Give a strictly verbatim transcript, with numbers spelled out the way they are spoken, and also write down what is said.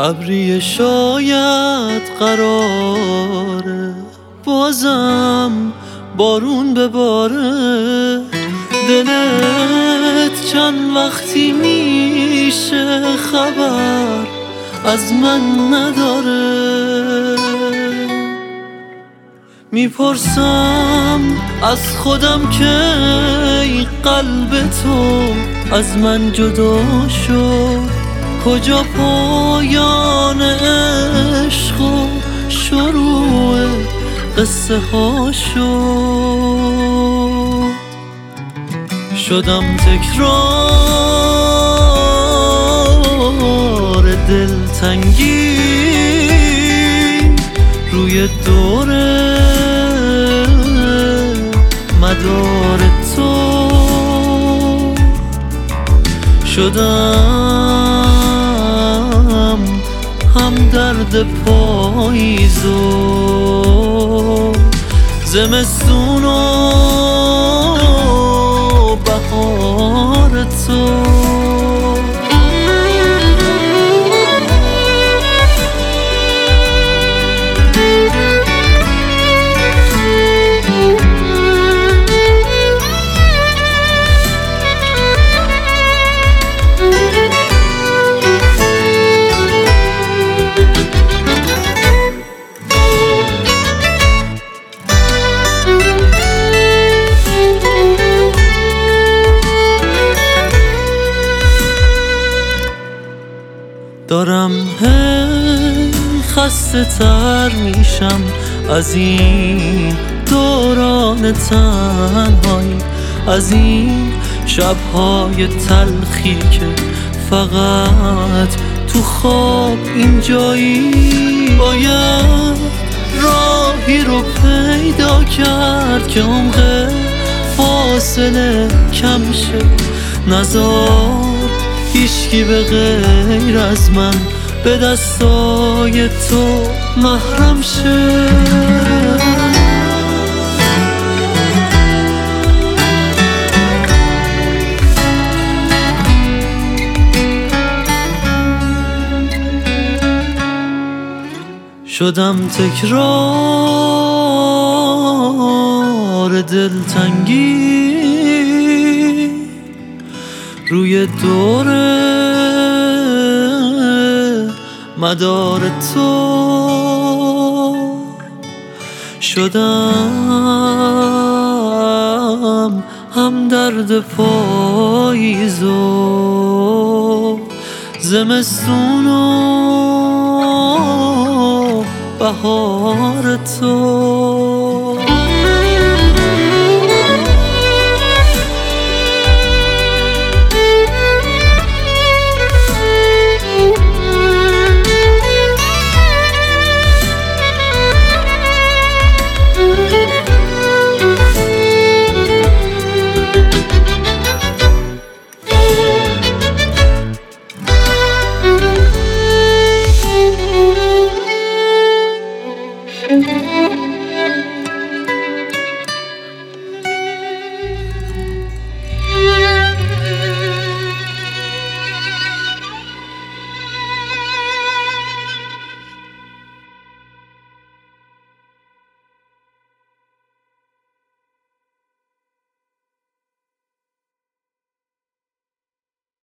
ابری شاید قراره بازم بارون بباره. دلت چند وقتی میشه خبر از من نداره. میپرسم از خودم که ای قلب تو از من جدا شد، کجا پایان عشق و شروع قصه ها شد. شدم تکرار دلتنگی روی دوره مدار تو. شدم هم درد پاییز و زمستون و بهار تو. دارم هی خسته تر میشم از این دوران تنهایی، از این شبهای تلخی که فقط تو خواب اینجایی. باید راهی رو پیدا کرد که عمق فاصله کم شه. نذار هیچکی به غیر از من به دستای تو محرم شه. شدم تکرار دلتنگی روی دوره مدار تو. شدم هم درد پاییز و زمستون و بهار تو.